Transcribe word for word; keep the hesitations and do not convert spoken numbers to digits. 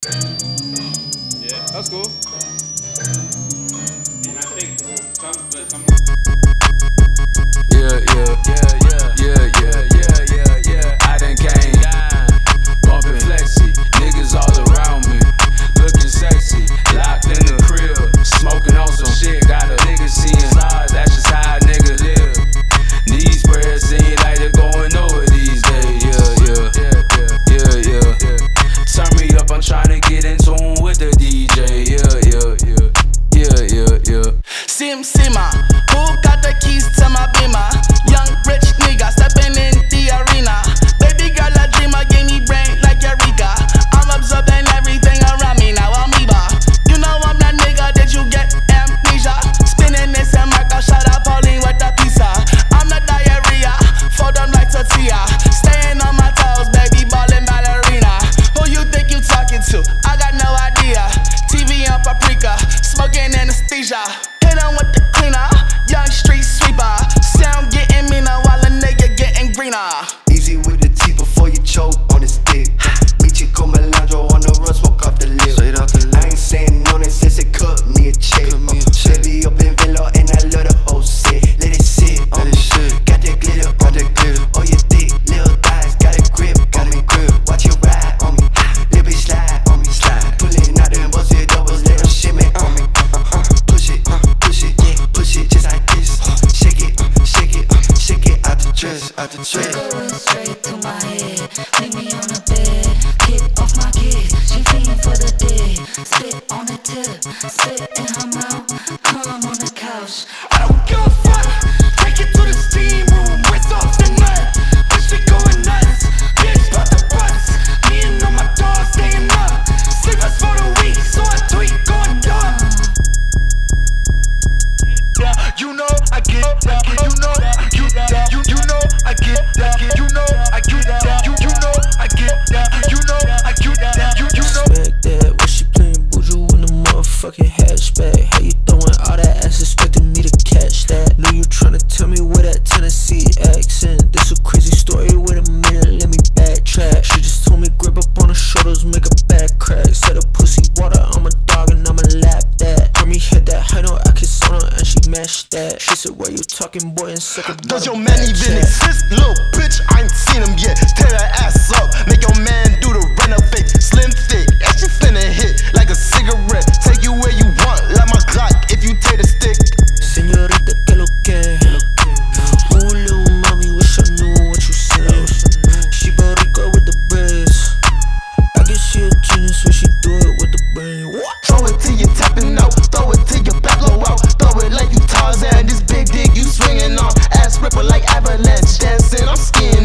Yeah, that's cool. And I think some, some Yeah, yeah, yeah, yeah, yeah, yeah, yeah, yeah, yeah. I done came down, bumpin' flexy, niggas all around me, looking sexy, locked in the crib, smoking on some shit. Got a nigga seeing stars, that's just how a nigga live. These prayers seem like they're going over these days. Yeah, yeah, yeah, yeah, yeah. Turn me up, I'm tryna get in tune with the D J. Yeah, yeah, yeah, yeah, yeah, yeah. Sim Sima, who got the keys to my beamer? Young rich nigga stepping in the arena. Baby girl a dreamer, gave me brain like Eureka. I'm absorbing everything around me now, amoeba. You know I'm that nigga, did you get amnesia? Spinning this and Marco, shut up, Pauline with the pizza. I'm the diarrhea, fold them like tortilla. Staying on my toes, baby, ballin' ballerina. Who you think you talking to? I got no idea. T V on paprika, smoking anesthesia. Hit him with the cleaner, young street sweeper. Sound getting meaner while a nigga getting greener. Easy with the teeth before you choke on the stick. Mi chico melandro on the run, smoke off the lip. I ain't saying no, this since it cut me a check. Chevy up in Velo and I love the whole set. Let it sit, let it sit. Got that glitter, got that glitter. Oh, you thick, little thighs, got a grip, got a grip. Watch you ride on me, little bitch slide on me, slide. Pullin' out them busted doubles, let them shimmy on me. Push it, push it, yeah, push it just like this. Shake it, shake it, shake it out the dress, out the dress. Going straight to my head, leave me on the bed, get off my kid, she feeding for the dead. Spit on the tip, spit in her mouth, come on the couch. I don't give a fuck, take it to the steam room, rinse off the nut, bitch we going nuts, bitch bout the butts, me and all my dogs staying up, sleepers for the week, so I tweet going dark. You know I get that, you know I get that, you you know I get that, you know I get that, you you know I get that, you know I get that, you you know. Expect that when she playing Buju in the motherfucking hatchback. How you throwing all that ass, expecting me to catch that? Know you tryna tell me with that Tennessee accent. This a crazy story, wait a minute, let me backtrack. She just told me grip up on her shoulders, make a back crack. Said a pussy water, I'm a dog and I'ma lap that. Army hit that high note, I kiss on her and she mashed that. She said, why you talking, boy, and suck a Does your man even exist? Little bitch, I ain't seen him yet. Tear that ass up, make your man do the renovate. Slim thick, and she finna hit like a cigarette. Take you where you want, like my Glock if you take the stick. Señorita, que lo que? Ooh, little mommy, wish I knew what you said. She boricua with the braids. I guess she a genius when she do it with the brain. What? Throw it till you tapping out, throw it till your back low out. Throw it like you Tarzan, this big dick you swinging on. Ass ripper like avalanche, dancing, I'm skiing